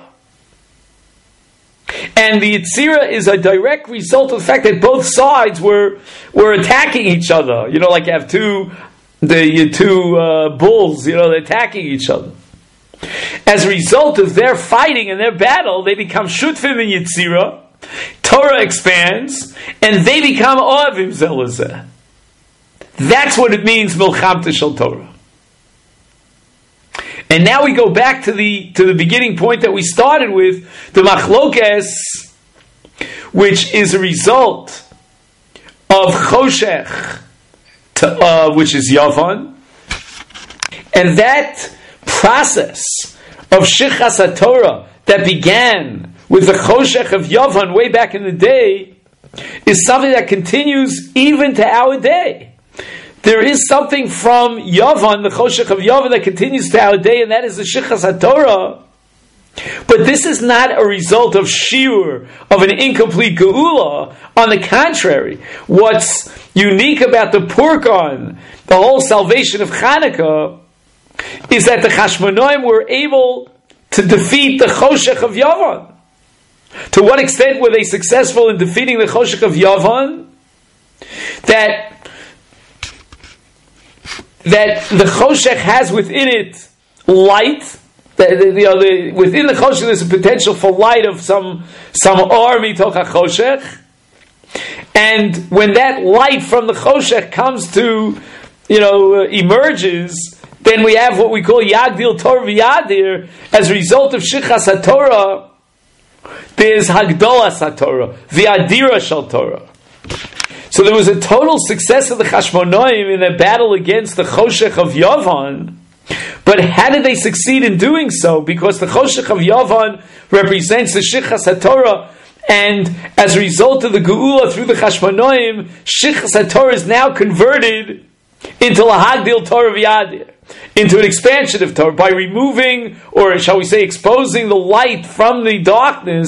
And the Yetzirah is a direct result of the fact that both sides were were attacking each other. You know, like you have two the two uh, bulls, you know, they're attacking each other. As a result of their fighting and their battle, they become Shutfim in Yetzirah, Torah expands, and they become Oavim Zelazeh. That's what it means, Milchamta Shel Torah. And now we go back to the to the beginning point that we started with, the Machlokes, which is a result of Choshech, to, uh, which is Yavan, and that process of Shichas HaTorah that began with the Choshech of Yavan way back in the day is something that continues even to our day. There is something from Yavan, the Choshech of Yavan, that continues to our day, and that is the Shichas HaTorah. But this is not a result of shiur, of an incomplete geula. On the contrary, what's unique about the Purkan, the whole salvation of Chanukah, is that the Chashmonaim were able to defeat the Choshech of Yavan. To what extent were they successful in defeating the Choshech of Yavan? That that the Choshech has within it light. The, the, you know, the, within the Choshech there's a potential for light of some some or mitoch HaChoshech. And when that light from the Choshech comes to, you know, uh, emerges, then we have what we call Yagdil Torah V'Yadir. As a result of Shichas HaTorah, there's Hagdolas HaTorah, V'Yadira Shel Torah. So there was a total success of the Chashmonaim in their battle against the Choshech of Yavan. But how did they succeed in doing so? Because the Choshech of Yavan represents the Shichas HaTorah, and as a result of the Geula through the Chashmonaim, Shichas HaTorah is now converted into Lahagdil Torah V'Yadir, into an expansion of Torah, by removing, or shall we say, exposing the light from the darkness.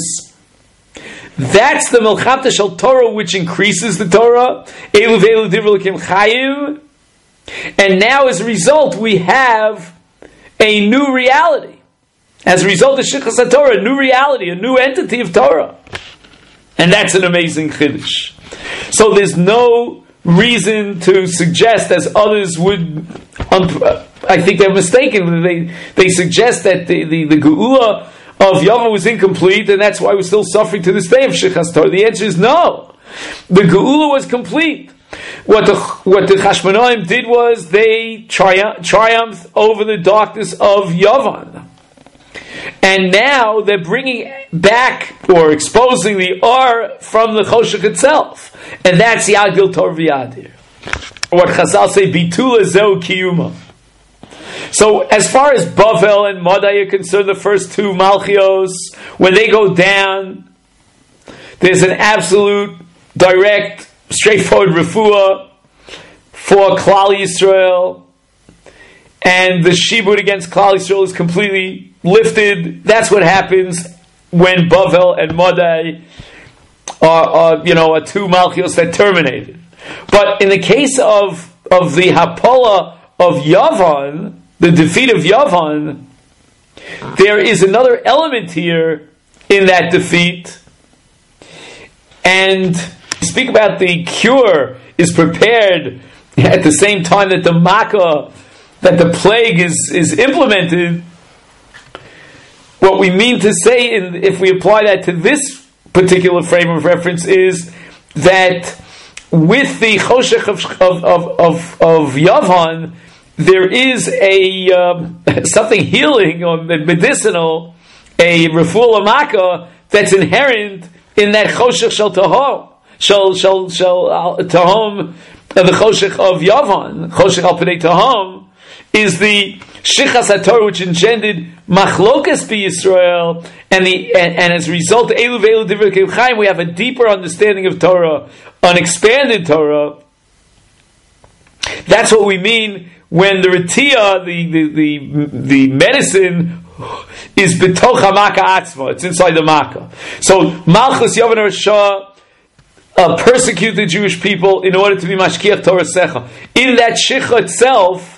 That's the Milchamta Shel Torah, which increases the Torah. Elu ve'elu divrei Elokim chayim. And now, as a result, we have a new reality. As a result of Shichas HaTorah, a new reality, a new entity of Torah. And that's an amazing chiddush. So there's no reason to suggest, as others would, I think they're mistaken, they, they suggest that the, the, the Geula of Yavan was incomplete, and that's why we're still suffering to this day of Shichas Torah. The answer is no. The Geula was complete. What the what the Chashmonaim did was they triumph, triumphed over the darkness of Yavan. And now they're bringing back, or exposing, the Or from the Choshech itself. And that's Yagdil Torah V'Yadir. What Chazal say, Bitula Zeu Kiyuma. So, as far as Bavel and Madai are concerned, the first two Malchios, when they go down, there's an absolute, direct, straightforward refuah for Klal Yisrael, and the shibud against Klal Yisrael is completely lifted. That's what happens when Bavel and Madai are, are, you know, are two Malchios that terminated. But in the case of of the Hapola of Yavan, the defeat of Yavan, there is another element here in that defeat. And speak about the cure is prepared at the same time that the Makkah, that the plague is, is implemented. What we mean to say, in, if we apply that to this particular frame of reference, is that with the Choshech of, of, of, of, of Yavan, there is a um, something healing or medicinal, a refuah l'makkah that's inherent in that choshech shel tahom, shel shel shel tahom, the choshech of Yavan, choshech al pnei tahom, is the shichas haTorah which engendered machlokas be Yisrael, and the and, and as a result, elu ve'elu divrei Kei Chaim, we have a deeper understanding of Torah, an expanded Torah. That's what we mean when the Retiya, the, the, the, the medicine, is betoch ha-makkah atzma. It's inside the makkah. So, Malchus Yavan Rasha uh, persecute the Jewish people in order to be mashkiach Torah secha. In that shicha itself,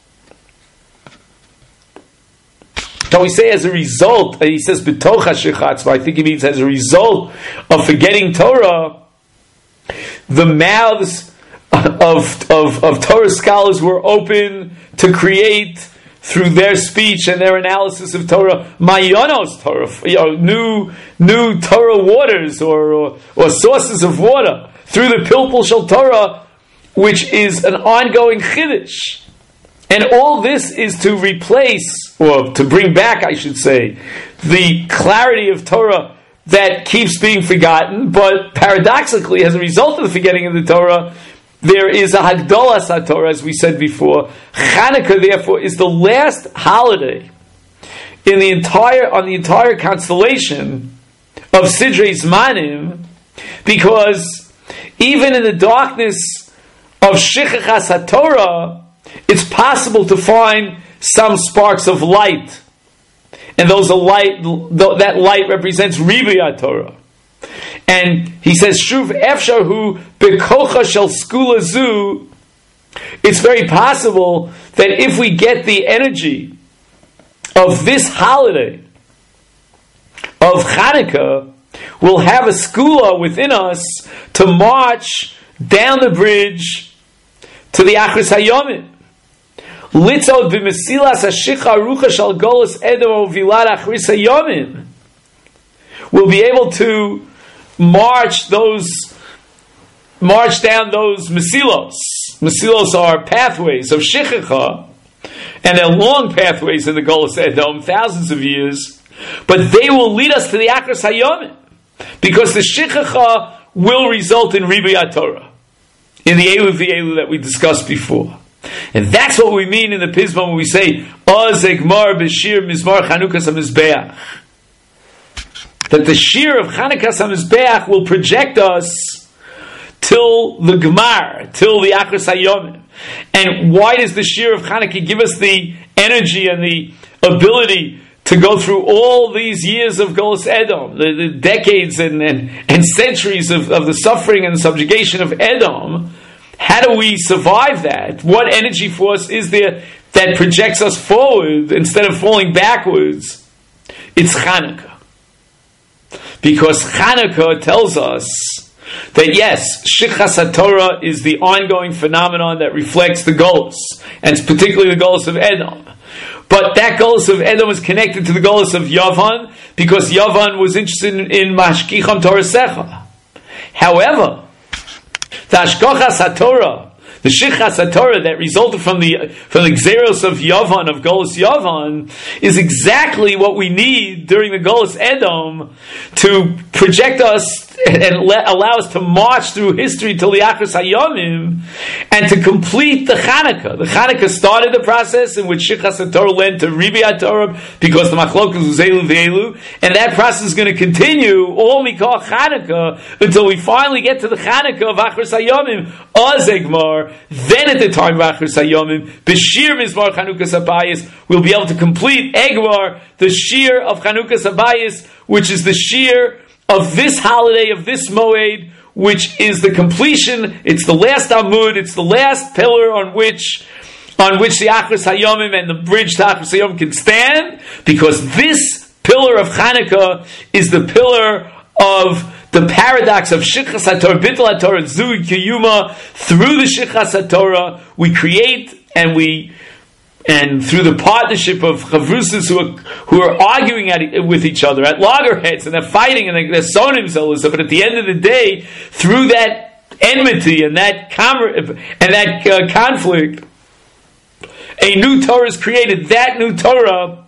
shall we say as a result, and he says betoch ha-shicha atzma, I think he means as a result of forgetting Torah, the mouths Of, of, of Torah scholars were open to create through their speech and their analysis of Torah, Mayanos Torah, you know, new new Torah waters or, or or sources of water through the Pilpul Shel Torah, which is an ongoing chiddush, and all this is to replace or to bring back, I should say, the clarity of Torah that keeps being forgotten. But paradoxically, as a result of the forgetting of the Torah, there is a Hagdolas HaTorah, as we said before. Chanukah, therefore, is the last holiday in the entire on the entire constellation of Sidrei Zmanim, because even in the darkness of Shichachas HaTorah, it's possible to find some sparks of light, and those are light. That light represents Ribui HaTorah. And he says, Shuv Efsharhu Bekocha Shel Skula Zu. It's very possible that if we get the energy of this holiday of Chanukah, we'll have a skula within us to march down the bridge to the Achris Hayomim. Litzod b'mesilas hashicha rucha shal golos edom uvilad Achris Hayomim. We'll be able to march those, march down those mesilos. Mesilos are pathways of shichacha, and they're long pathways in the Golus Edom, thousands of years, but they will lead us to the Akras Hayomim, because the shichacha will result in Ribui HaTorah, in the Elu V'Elu that we discussed before. And that's what we mean in the Pismah when we say, Oz Egmar B'Shir Mizmar Chanukas HaMizbeach. That the Shir of Chanukas HaMizbeach will project us till the Gemar, till the Akras Hayomim. And why does the Shir of Chanukah give us the energy and the ability to go through all these years of Golus Edom, the, the decades and, and, and centuries of, of the suffering and subjugation of Edom? How do we survive that? What energy force is there that projects us forward instead of falling backwards? It's Chanukah. Because Chanukah tells us that yes, Shichas HaTorah is the ongoing phenomenon that reflects the Golus, and particularly the Golus of Edom. But that Golus of Edom is connected to the Golus of Yavan, because Yavan was interested in, in Mashkicham Torah Secha. However, the Ashkochas HaTorah, the Shichas HaTorah that resulted from the from the Xeros of Yavan, of Golus Yavan, is exactly what we need during the Golus Edom to project us and let, allow us to march through history till the Achros Hayomim and to complete the Chanukah. The Chanukah started the process in which Shichas HaTorah led to Ribi HaTorah because the Machlokas was Elu V'Elu, and that process is going to continue all Mikach Chanukah until we finally get to the Chanukah of Achros Hayomim, Azegmar. Then at the time of Achros Hayomim, B'Shir Mizmar Chanukas Habayis, we'll be able to complete Egmar, the Shir of Chanukas Habayis, which is the Shir of this holiday, of this Moed, which is the completion. It's the last Amud, it's the last pillar on which on which the Achros Hayomim and the bridge to Achros Hayomim can stand, because this pillar of Chanukah is the pillar of the paradox of Shichas HaTorah, Bittul HaTorah, Zui Kiyuma. Through the Shichas HaTorah, we create and we And through the partnership of chavrusas who are, who are arguing at, with each other at loggerheads, and they're fighting and they're sonim zelos, but at the end of the day, through that enmity and that com- and that uh, conflict, a new Torah is created. That new Torah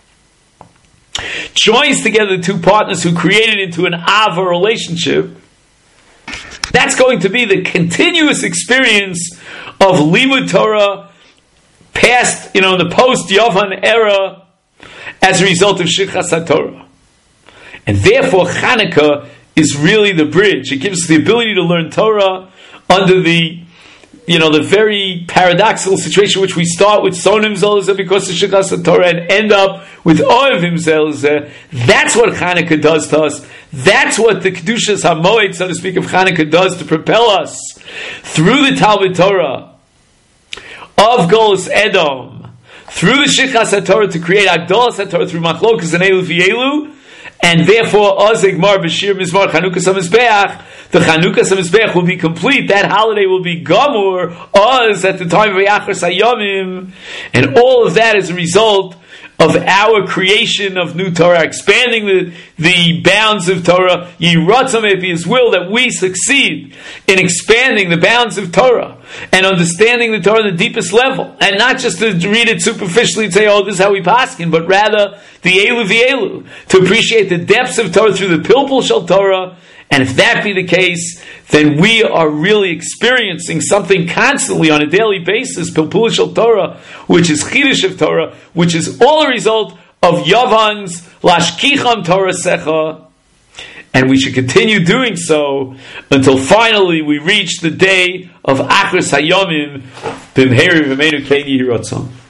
joins together the two partners who created into an Ava relationship. That's going to be the continuous experience of Limud Torah past, you know, in the post-Yovan era, as a result of Shichas HaTorah. And therefore, Chanukah is really the bridge. It gives us the ability to learn Torah under the, you know, the very paradoxical situation which we start with Sonim Zelzeh because of Shichas HaTorah and end up with Oivim Zelzeh. That's what Chanukah does to us. That's what the Kedushas HaMoed, so to speak, of Chanukah does to propel us through the Talmud Torah of Golus Edom, through the Shichas HaTorah to create Agdolas HaTorah through Machlokas and Elu V'Elu, and therefore Ozegmar B'Shir Mizmar Chanukas HaMizbeach, the Chanukas HaMizbeach will be complete. That holiday will be Gamur, Oz, at the time of Achros Hayomim, and all of that is a result of our creation of new Torah, expanding the, the bounds of Torah. Yiratzon may be His will that we succeed in expanding the bounds of Torah and understanding the Torah on the deepest level, and not just to read it superficially and say, "Oh, this is how we paskin," but rather the Elu V'Elu, to appreciate the depths of Torah through the Pilpul Shel Torah. And if that be the case, then we are really experiencing something constantly on a daily basis, Pilpul Shel Torah, which is Chidush of Torah, which is all a result of Yavan's Lashkicham Torah Secha. And we should continue doing so until finally we reach the day of Achros Hayomim, B'mheri V'meinu Kein Yiratzon.